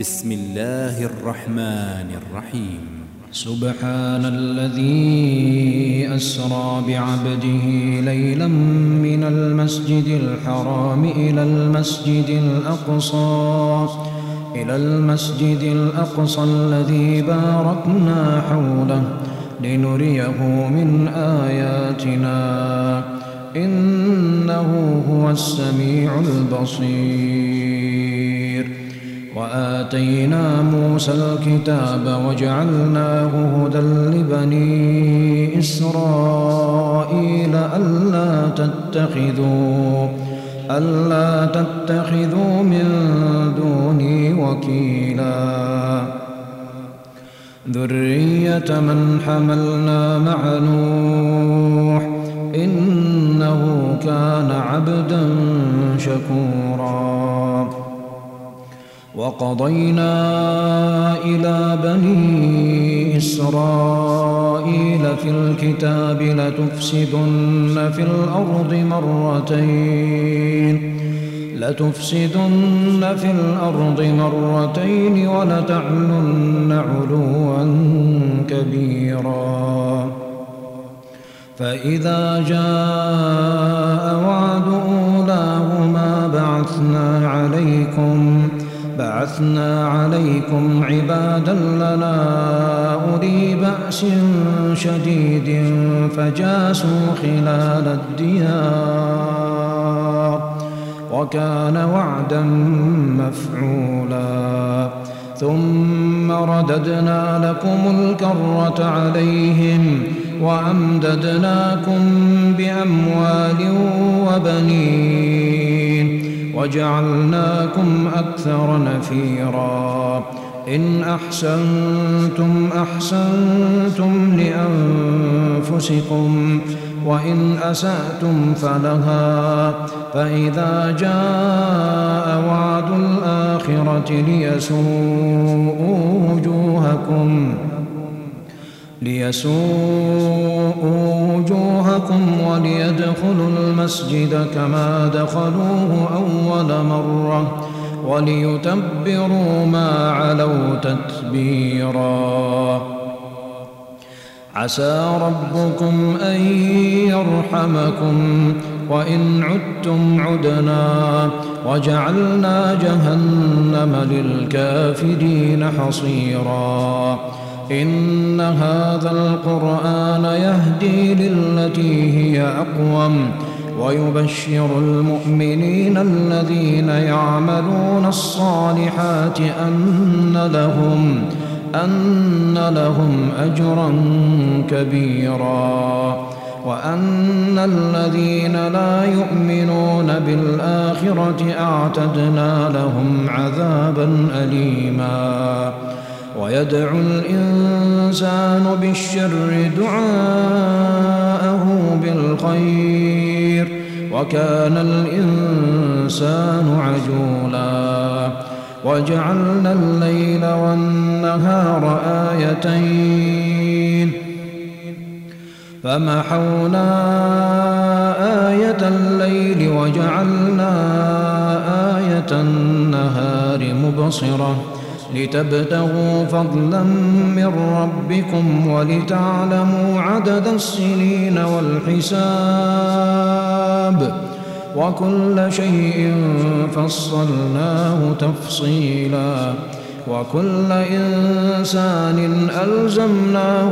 بسم الله الرحمن الرحيم. سبحان الذي أسرى بعبده ليلا من المسجد الحرام إلى المسجد الأقصى الذي باركنا حوله لنريه من آياتنا إنه هو السميع البصير. وآتينا موسى الكتاب وجعلناه هدى لبني إسرائيل ألا تتخذوا من دوني وكيلا ذرية من حملنا مع نوح إنه كان عبدا شكورا. وقضينا إلى بني إسرائيل في الكتاب لتفسدن في الأرض مرتين ولتعلن علوا كبيرا. فإذا جاء وعد أولاهما بعثنا عليكم عبادا لنا أولي بأس شديد فجاسوا خلال الديار وكان وعدا مفعولا. ثم رددنا لكم الكرة عليهم وأمددناكم بأموال وبنين وجعلناكم أكثر نفيرا. إن أحسنتم أحسنتم لأنفسكم وإن أسأتم فلها. فإذا جاء وعد الآخرة ليسوءوا وجوهكم وليدخلوا المسجد كما دخلوه أول مرة وليتبروا ما علوا تتبيرا. عسى ربكم أن يرحمكم وإن عدتم عدنا وجعلنا جهنم للكافرين حصيرا. إن هذا القرآن يهدي للتي هي أقوم ويبشر المؤمنين الذين يعملون الصالحات أن لهم أجرا كبيرا وأن الذين لا يؤمنون بالآخرة أعتدنا لهم عذابا أليما. ويدعو الإنسان بالشر دعاءه بالخير وكان الإنسان عجولا. وجعلنا الليل والنهار آيتين فمحونا آية الليل وجعلنا آية النهار مبصرة لتبتغوا فضلا من ربكم ولتعلموا عدد السنين والحساب وكل شيء فصلناه تفصيلا. وكل إنسان ألزمناه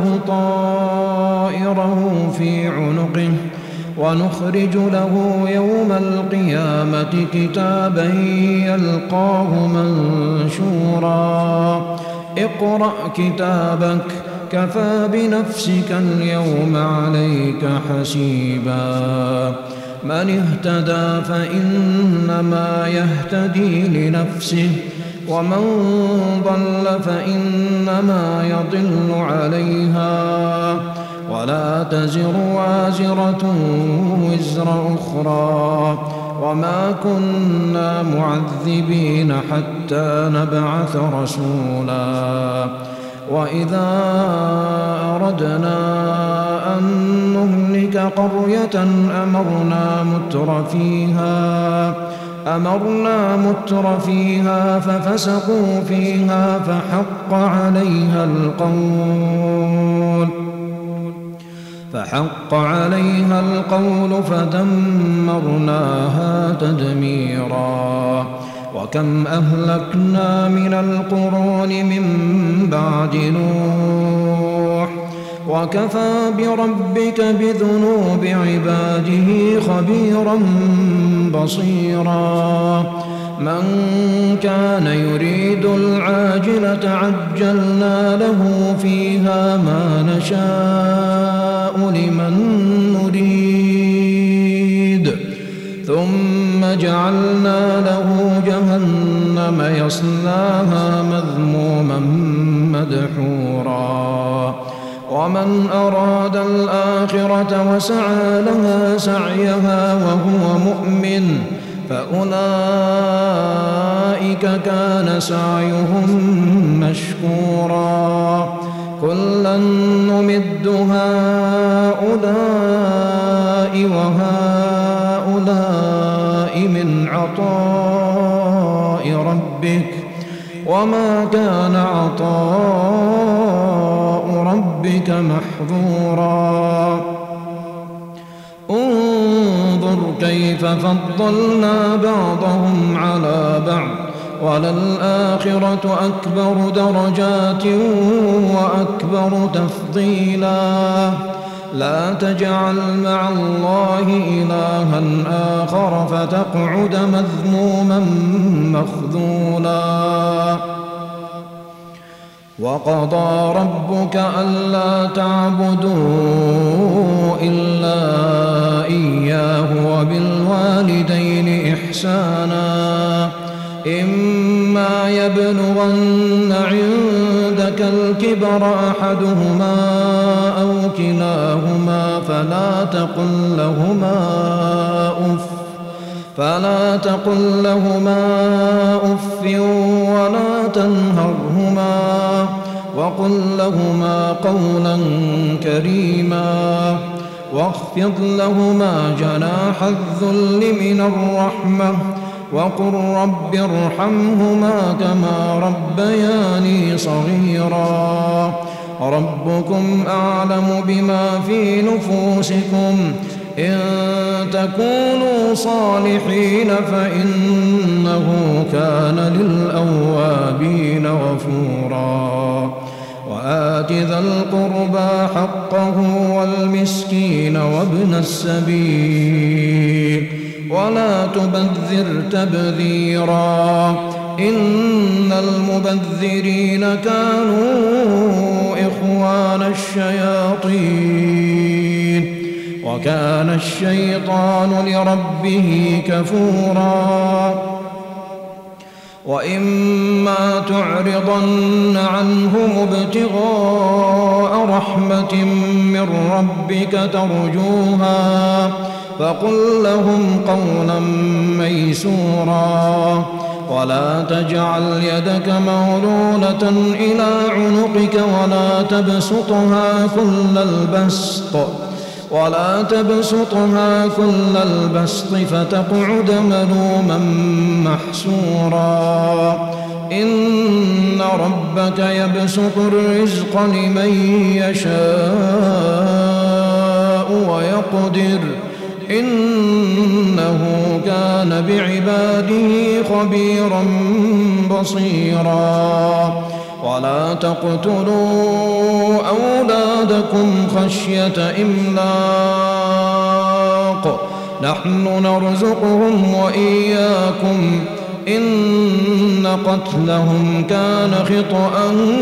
طائره في عنقه ونخرج له يوم القيامة كتابا يلقاه منشورا. اقرأ كتابك كفى بنفسك اليوم عليك حسيبا. من اهتدى فإنما يهتدي لنفسه ومن ضل فإنما يضل عليها ولا تزر وازرة وزر أخرى وما كنا معذبين حتى نبعث رسولا. وإذا أردنا أن نهلك قرية أمرنا متر فيها أمرنا متر فيها ففسقوا فيها فحق عليها القول فدمرناها تدميرا. وكم أهلكنا من القرون من بعد نوح وكفى بربك بذنوب عباده خبيرا بصيرا. من كان يريد العاجلة عجلنا له فيها ما نشاء لمن نريد ثم جعلنا له جهنم يصلاها مذموما مدحورا. ومن أراد الآخرة وسعى لها سعيها وهو مؤمن فأولئك كان سعيهم مشكورا. كلا نمد هؤلاء وهؤلاء من عطاء ربك وما كان عطاء ربك محظورا. انظر كيف فضلنا بعضهم على بعض وللآخرة أكبر درجات وأكبر تفضيلا. لا تجعل مع الله إلها آخر فتقعد مذموما مخذولا. وقضى ربك ألا تعبدوا إلا إياه وبالوالدين إحسانا. إما يبلغن عندك الكبر أحدهما أو كلاهما فلا تقل لهما أف ولا تنهرهما وقل لهما قولا كريما. واخفض لهما جناح الذل من الرحمة وقل رب ارحمهما كما ربياني صغيرا. ربكم أعلم بما في نفوسكم إن تكونوا صالحين فإنه كان للأوابين غفورا. وآت ذا القربى حقه والمسكين وابن السبيل ولا تبذر تبذيرا. إن المبذرين كانوا إخوان الشياطين وكان الشيطان لربه كفورا. وإما تعرضن عنهم ابتغاء رحمة من ربك ترجوها فقل لهم قولا ميسورا. ولا تجعل يدك مغلولة إلى عنقك ولا تبسطها كل البسط فتقعد ملوما محسورا. إن ربك يبسط الرزق لمن يشاء ويقدر إنه كان بعباده خبيرا بصيرا. ولا تقتلوا أولادكم خشية إملاق نحن نرزقهم وإياكم إن قتلهم كان خطأ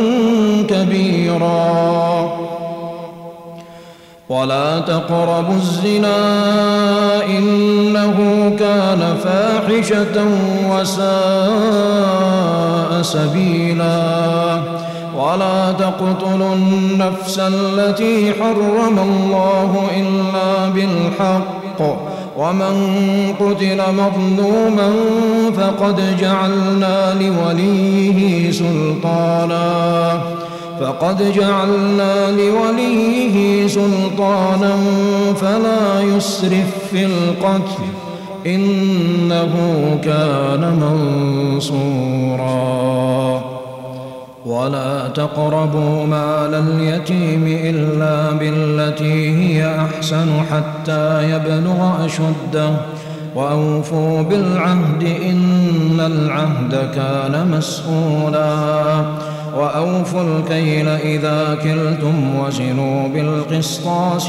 كبيرا. ولا تقربوا الزنا إنه كان فاحشة وساء سبيلا. ولا تقتلوا النفس التي حرم الله إلا بالحق ومن قتل مظلوما فقد جعلنا لوليه سلطانا فلا يسرف في القتل إنه كان منصورا. ولا تقربوا مال اليتيم إلا بالتي هي أحسن حتى يبلغ أشده وأوفوا بالعهد إن العهد كان مسؤولا. وأوفوا الكيل إذا كلتم وزنوا بالقسطاس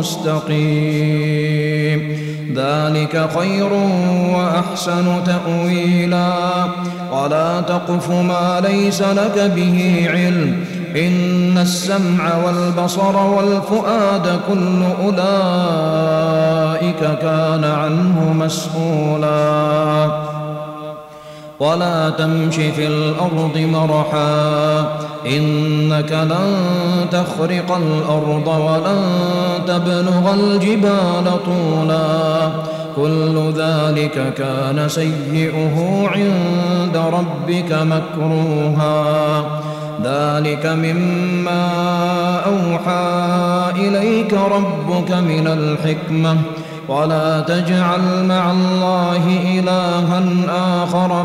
المستقيم ذلك خير وأحسن تأويلا. ولا تقف ما ليس لك به علم إن السمع والبصر والفؤاد كل أولئك كان عنه مسؤولا. ولا تمش في الأرض مرحا إنك لن تخرق الأرض ولن تبلغ الجبال طولا كل ذلك كان سيئه عند ربك مكروها. ذلك مما أوحى إليك ربك من الحكمة. ولا تجعل مع الله إلها آخر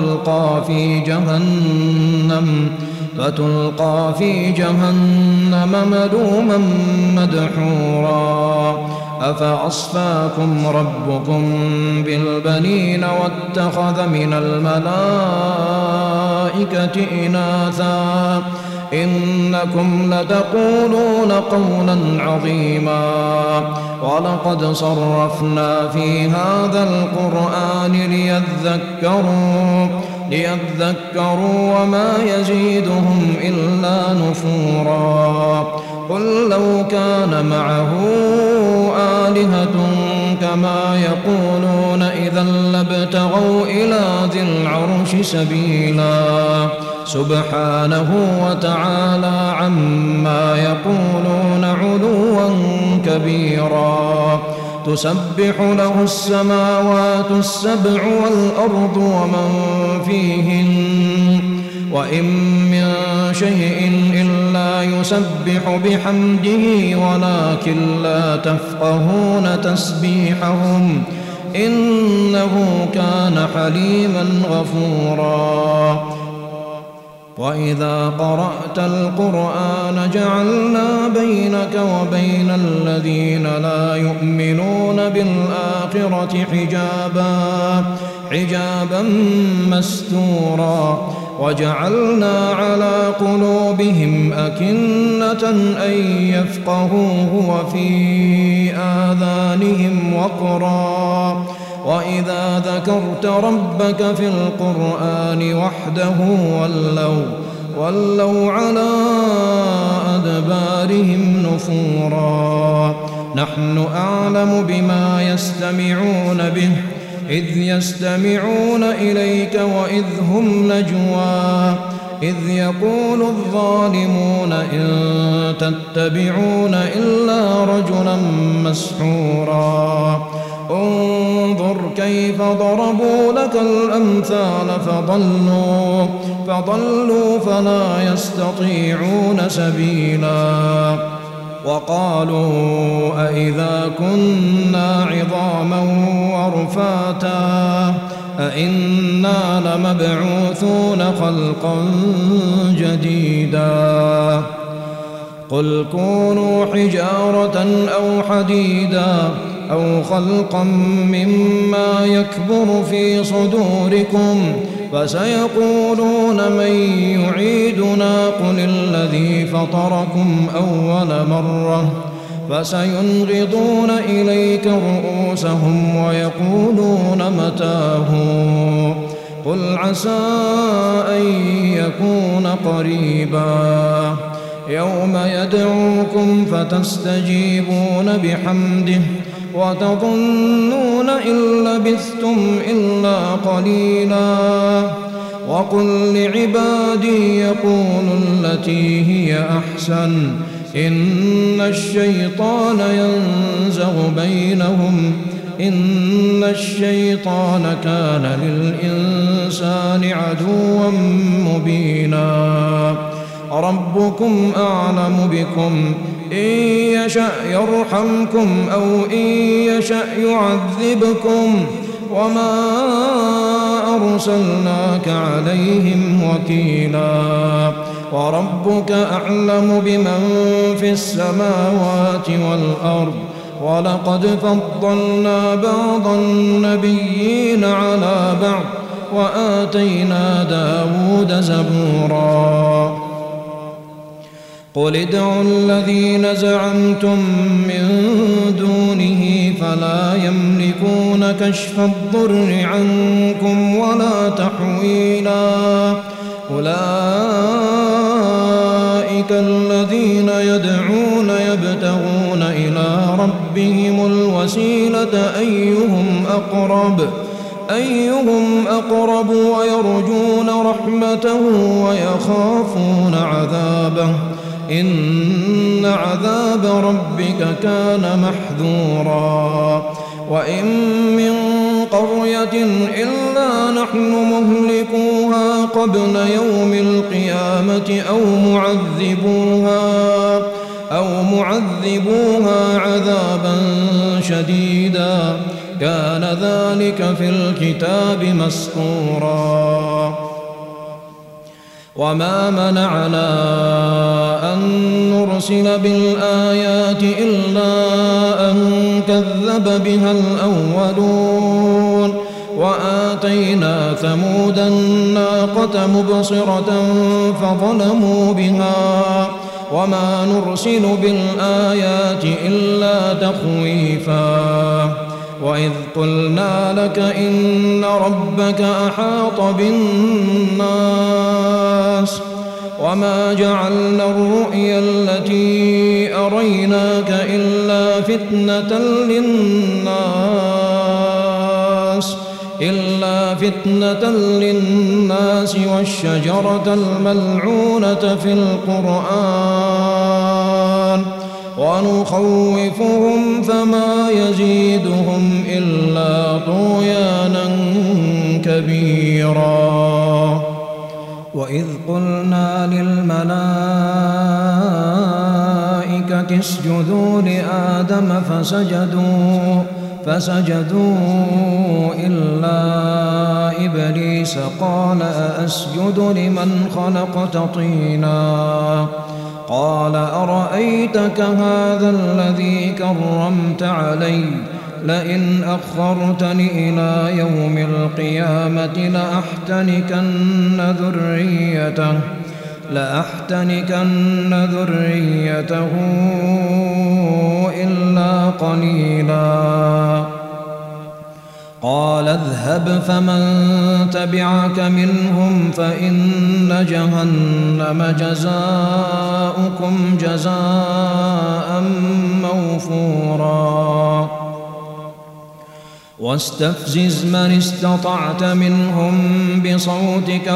فتلقى في جهنم ملوما مدحورا. أفأصفاكم ربكم بالبنين واتخذ من الملائكة إناثا إنكم لتقولون قولا عظيما. ولقد صرفنا في هذا القرآن ليذكروا وما يزيدهم إلا نفورا. قل لو كان معه آلهة كما يقولون إذا لابتغوا إلى ذي العرش سبيلا. سبحانه وتعالى عما يقولون علوا كبيرا. تسبح له السماوات السبع والأرض ومن فيهن وإن من شيء إلا يسبح بحمده ولكن لا تفقهون تسبيحهم إنه كان حليما غفورا. وإذا قرأت القرآن جعلنا بينك وبين الذين لا يؤمنون بالآخرة حجابا مستورا. وجعلنا على قلوبهم أكنة أن يفقهوه وفي آذانهم وقرا. وإذا ذكرت ربك في القرآن وحده ولوا على أدبارهم نفورا. نحن أعلم بما يستمعون به إذ يستمعون إليك وإذ هم نجوى إذ يقول الظالمون إن تتبعون إلا رجلا مسحورا. انظر كيف ضربوا لك الأمثال فضلوا فلا يستطيعون سبيلا. وقالوا أإذا كنا عظاما ورفاتا أإنا لمبعوثون خلقا جديدا. قل كونوا حجارة أو حديدا أو خلقا مما يكبر في صدوركم فسيقولون من يعيدنا قل الذي فطركم أول مرة فسينغضون إليك رؤوسهم ويقولون متاه قل عسى أن يكون قريبا. يوم يدعوكم فتستجيبون بحمده وتظنون إن لبثتم إلا قليلا. وقل لعبادي يقولوا التي هي أحسن إن الشيطان ينزغ بينهم إن الشيطان كان للإنسان عدوا مبينا. ربكم أعلم بكم إن يشأ يرحمكم أو إن يشأ يعذبكم وما أرسلناك عليهم وكيلا وربك أعلم بمن في السماوات والأرض ولقد فضلنا بعض النبيين على بعض وآتينا داود زبورا قل ادعوا الذين زعمتم من دونه فلا يملكون كشف الضر عنكم ولا تحويلا أولئك الذين يدعون يبتغون إلى ربهم الوسيلة أيهم أقرب ويرجون رحمته ويخافون عذابه إن عذاب ربك كان محذورا وإن من قرية إلا نحن مهلكوها قبل يوم القيامة أو معذبوها عذابا شديدا كان ذلك في الكتاب مسطورا وما منعنا أن نرسل بالآيات إلا أن كذب بها الأولون وآتينا ثمود الناقة مبصرة فظلموا بها وما نرسل بالآيات إلا تخويفا وإذ قلنا لك إن ربك أحاط بالناس وما جعلنا الرؤيا التي أريناك إلا فتنة للناس والشجرة الملعونة في القرآن ونخوفهم فما يزيدهم إلا طغيانا كبيرا وإذ قلنا للملائكة اسجدوا لآدم فسجدوا إلا إبليس قال أأسجد لمن خلقت طينا قال أرأيتك هذا الذي كرمت علي لئن أخرتني إلى يوم القيامة لأحتنكن ذريته إلا قليلا قال اذهب فمن تبعك منهم فإن جهنم جزاؤكم جزاء موفورا واستفزز من استطعت منهم بصوتك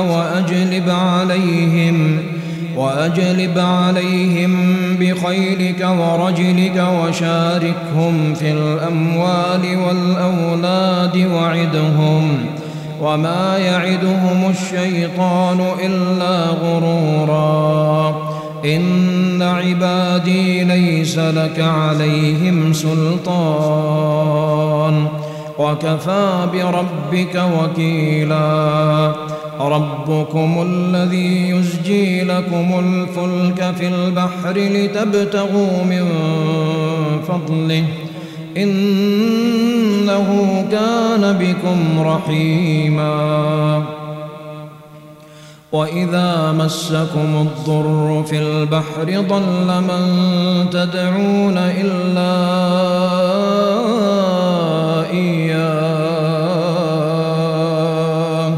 وأجلب عليهم بخيلك ورجلك وشاركهم في الأموال والأولاد وعدهم وما يعدهم الشيطان إلا غرورا إن عبادي ليس لك عليهم سلطان وكفى بربك وكيلا ربكم الذي يزجي لكم الفلك في البحر لتبتغوا من فضله إنه كان بكم رحيما وإذا مسكم الضر في البحر ضل من تدعون إلا إياه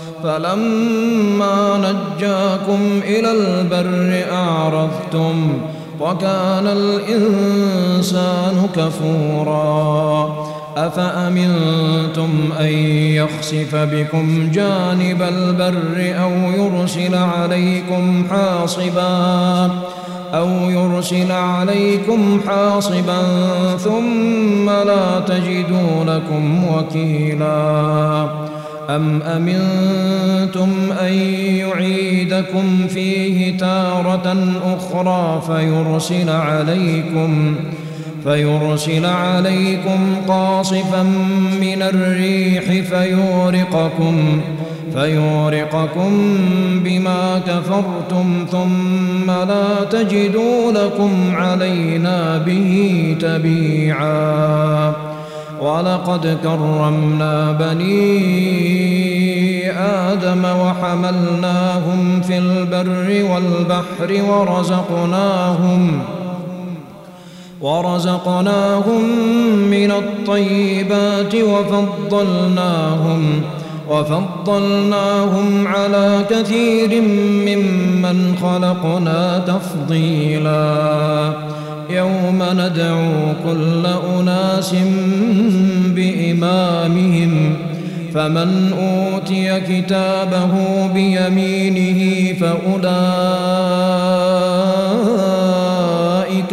فلما نجاكم إلى البر أعرضتم وكان الإنسان كفورا أفأمنتم أن يخسف بكم جانب البر أو يرسل عليكم حاصبا ثم لا تجدوا لكم وكيلا أم أمنتم أن يعيدكم فيرسل عليكم قاصفا من الريح فيورقكم بما كفرتم ثم لا تجدوا لكم علينا به تبيعا. ولقد كرمنا بني آدم وحملناهم في البر والبحر ورزقناهم من الطيبات وفضلناهم على كثير ممن خلقنا تفضيلا. يوم ندعو كل أناس بإمامهم فمن أوتي كتابه بيمينه فأولئك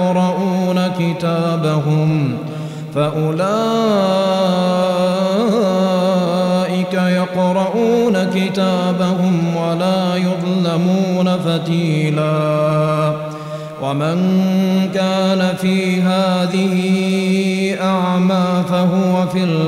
يقرؤون كتابهم ولا يظلمون فتيلا. ومن كان في هذه أعمى فهو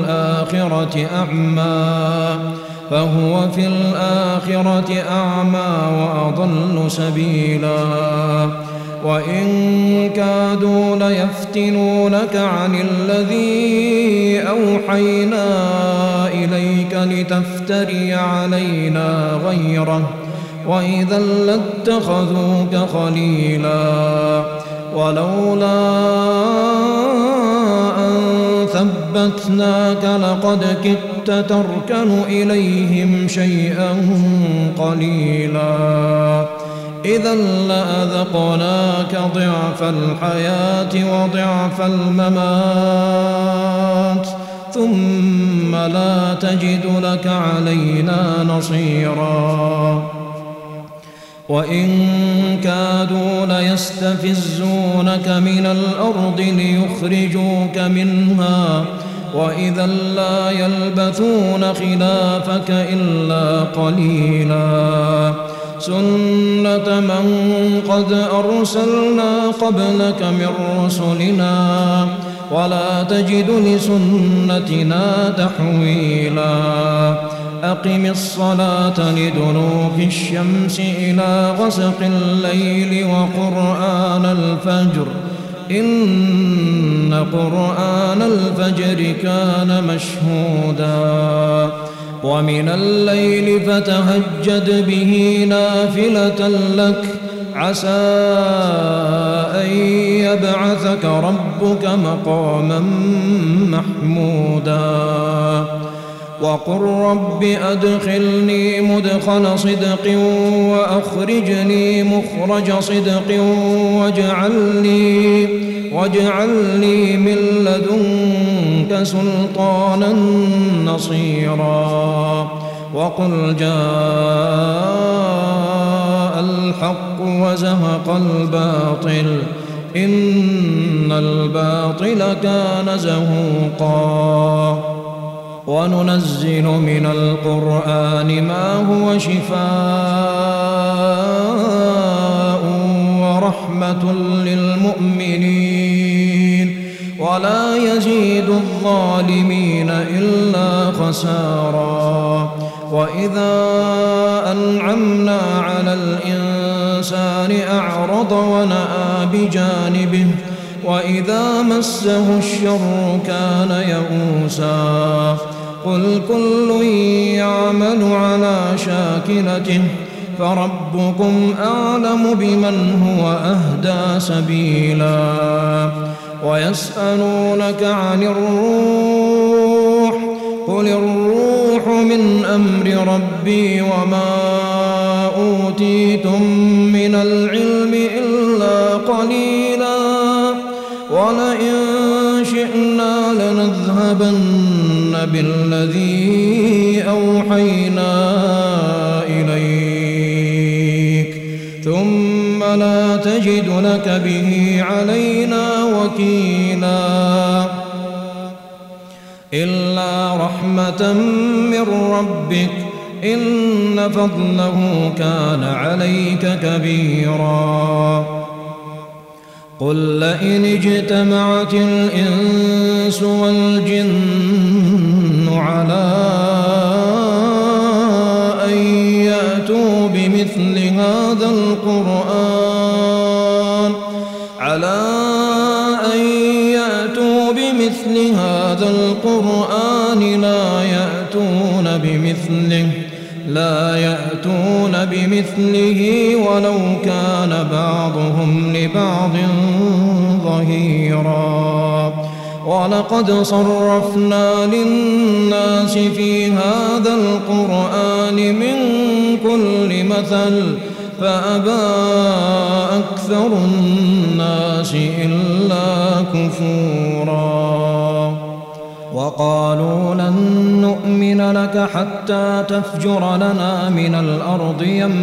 في الآخرة أعمى وأضل سبيلا. وإن كادوا ليفتنونك عن الذي أوحينا إليك لتفتري علينا غيره وإذا لاتخذوك خليلا. ولولا أن ثبتناك لقد كدت تركن إليهم شيئا قليلا. إذا لأذقناك ضعف الحياة وضعف الممات ثم لا تجد لك علينا نصيرا. وإن كادوا ليستفزونك من الأرض ليخرجوك منها وإذا لا يلبثون خلافك إلا قليلا. سنة من قد أرسلنا قبلك من رسلنا ولا تجد لسنتنا تحويلا. أقم الصلاة لدلوك الشمس إلى غسق الليل وقرآن الفجر إن قرآن الفجر كان مشهودا. ومن الليل فتهجد به نافلة لك عسى أن يبعثك ربك مقاما محمودا. وقل رب أدخلني مدخل صدق وأخرجني مخرج صدق واجعل لي من لدنك سلطانا نصيرا. وقل جاء الحق وزهق الباطل إن الباطل كان زهوقا. وننزل من القرآن ما هو شفاء ورحمة للمؤمنين ولا يزيد الظالمين إلا خسارا. وإذا أنعمنا على الإنسان أعرض ونأى بجانبه وإذا مسه الشر كان يئوسا. قل كل يعمل على شاكلته فربكم أعلم بمن هو أهدى سبيلا. ويسألونك عن الروح قل الروح من أمر ربي وما أوتيتم من العلم إلا قليلا. ولئن شئنا لنذهبن بالذي أوحينا إليك ثم لا تجد لك به علينا وكيلا. إلا رحمة من ربك إن فضله كان عليك كبيرا. قل لئن اجتمعت الإنس والجن على أن يأتوا بمثل هذا القرآن لا يأتون بمثله ولو كان بعضهم لبعض ظهيرا. ولقد صرفنا للناس في هذا القرآن من كل مثل فأبى أكثر الناس إلا كفورا. وقالوا لن نؤمن لك حتى تفجر لنا من الأرض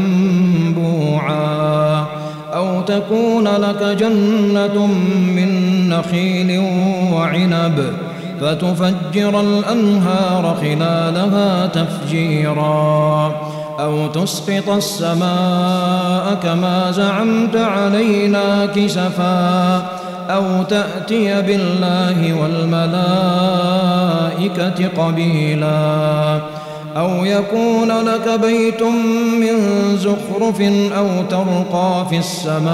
ينبوعا أو تكون لك جنة من نخيل وعنب فتفجر الأنهار خلالها تفجيرا أو تسقط السماء كما زعمت علينا كسفا أو تأتي بالله والملائكة قبيلا أو يكون لك بيت من زخرف أو ترقى في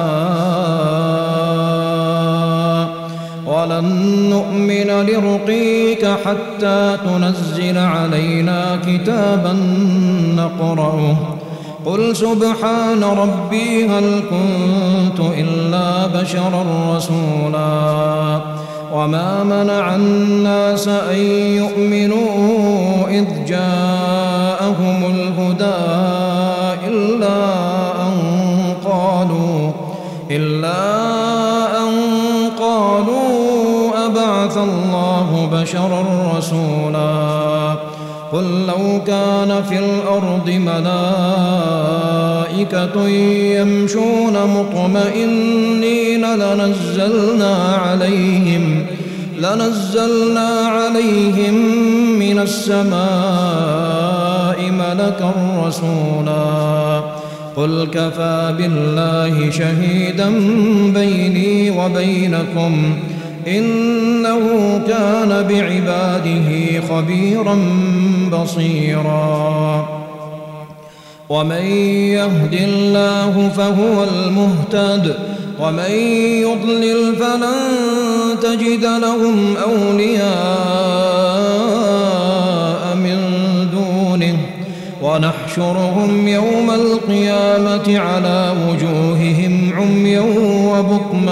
السماء ولن نؤمن لرقيك حتى تنزل علينا كتابا نقرأه قل سبحان ربي هل كنت إلا بشرا رسولا. وما منع الناس أن يؤمنوا إذ جاءهم الهدى إلا أن قالوا أبعث الله بشرا رسولا. قل لو كان في الأرض ملائكة يمشون مطمئنين لنزلنا عليهم من السماء ملكا رسولا. قل كفى بالله شهيدا بيني وبينكم إنه كان بعباده خبيرا بصيرا. ومن يهد الله فهو المهتد ومن يضلل فلن تجد لهم أولياء من دونه ونحشرهم يوم القيامة على وجوههم عميا وبكما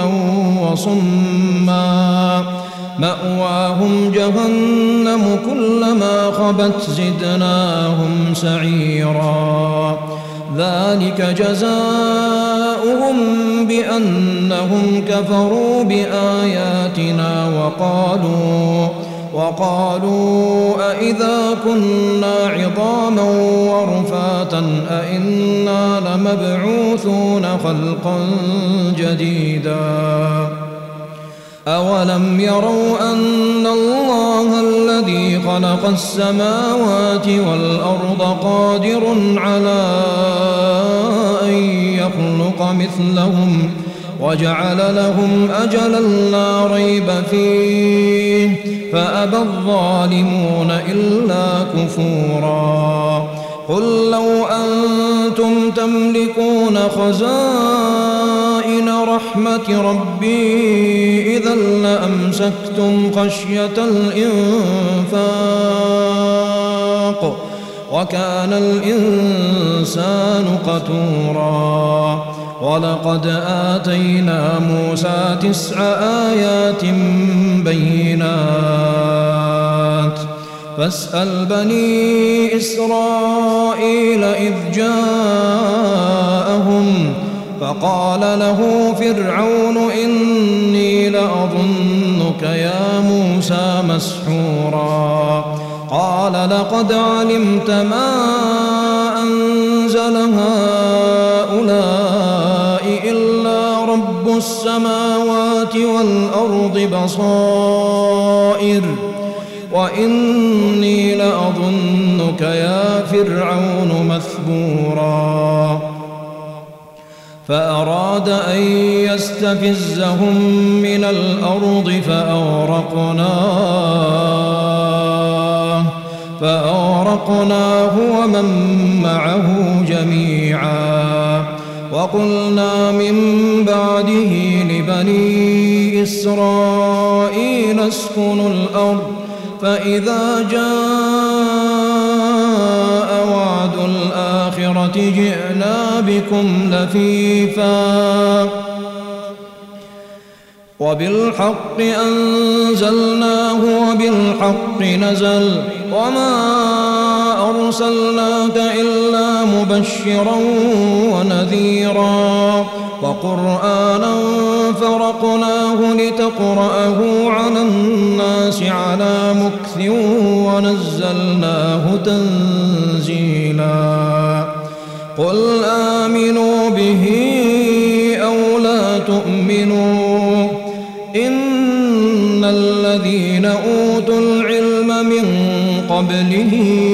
وصما مأواهم جهنم كلما خبت زدناهم سعيرا. ذلك جزاؤهم بأنهم كفروا بآياتنا وقالوا أئذا كنا عظاما ورفاتا أئنا لمبعوثون خلقا جديدا. أولم يروا أن الله الذي خلق السماوات والأرض قادر على أن يخلق مثلهم وجعل لهم أجلا لا ريب فيه فأبى الظالمون إلا كفورا. قل لو أنتم تملكون خزائن رحمة ربي إذا لأمسكتم خشية الإنفاق وكان الإنسان قتورا. ولقد آتينا موسى 9 آيات بينات فاسأل بني إسرائيل إذ جاءهم فقال له فرعون إني لأظنك يا موسى مسحورا. قال لقد علمت ما أنزل هؤلاء إلا رب السماوات والأرض بصائر وإني لأظنك يا فرعون مثبورا. فأراد أن يستفزهم من الأرض فأغرقناه ومن معه جميعا. وقلنا من بعده لبني إسرائيل اسكنوا الأرض فإذا جاء وعد الآخرة جئنا بكم لفيفا وبالحق أنزلناه وبالحق نزل وما أرسلناك إلا مبشرا ونذيرا وقرآنا فرقناه لتقرأه على الناس على مكث ونزلناه تنزيلا. قل آمنوا به أو لا تؤمنوا إن الذين أوتوا العلم من قبله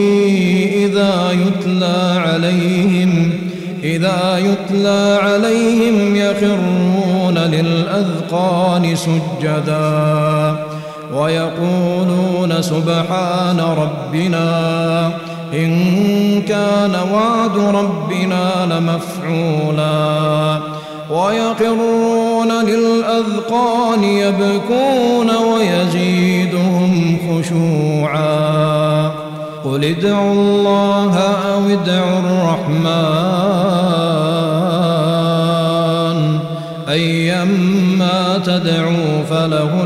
إذا يتلى عليهم يخرون للأذقان سجدا ويقولون سبحان ربنا إن كان وعد ربنا لمفعولا ويخرون للأذقان يبكون ويزيدهم خشوعا. قل ادعوا الله أو ادعوا الرحمن أيما تدعوا فله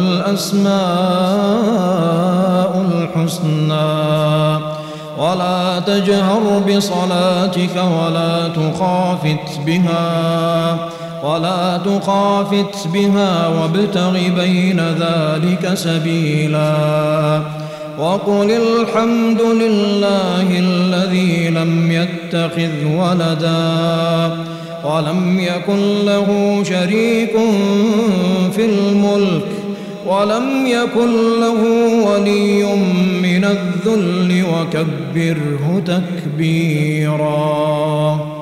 الأسماء الحسنى ولا تجهر بصلاتك ولا تخافت بها وابتغ بين ذلك سبيلا. وقل الحمد لله الذي لم يتخذ ولدا ولم يكن له شريك في الملك ولم يكن له ولي من الذل وكبره تكبيرا.